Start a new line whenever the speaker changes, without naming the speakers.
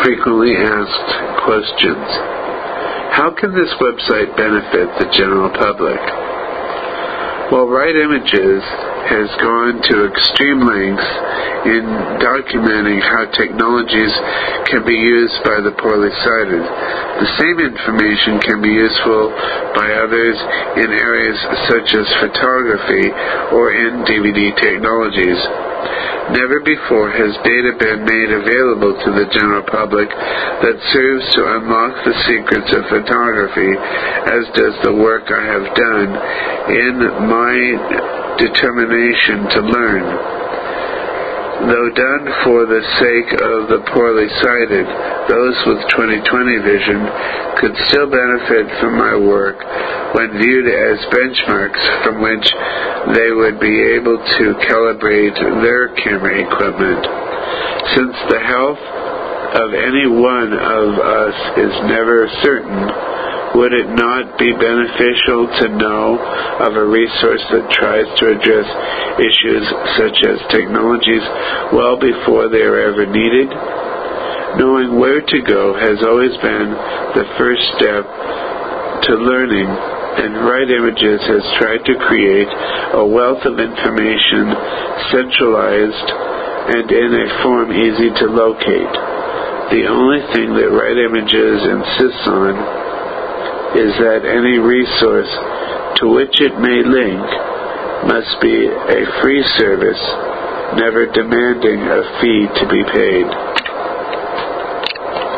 frequently asked questions. How can this website benefit the general public? Well, Right Images has gone to extreme lengths in documenting how technologies can be used by the poorly sighted. The same information can be useful by others in areas such as photography or in DVD technologies. Never before has data been made available to the general public that serves to unlock the secrets of photography, as does the work I have done in my determination to learn. Though done for the sake of the poorly sighted, those with 20/20 vision could still benefit from my work when viewed as benchmarks from which they would be able to calibrate their camera equipment. Since the health of any one of us is never certain, would it not be beneficial to know of a resource that tries to address issues such as technologies well before they are ever needed? Knowing where to go has always been the first step to learning, and Right Images has tried to create a wealth of information, centralized and in a form easy to locate. The only thing that Right Images insists on is that any resource to which it may link must be a free service, never demanding a fee to be paid.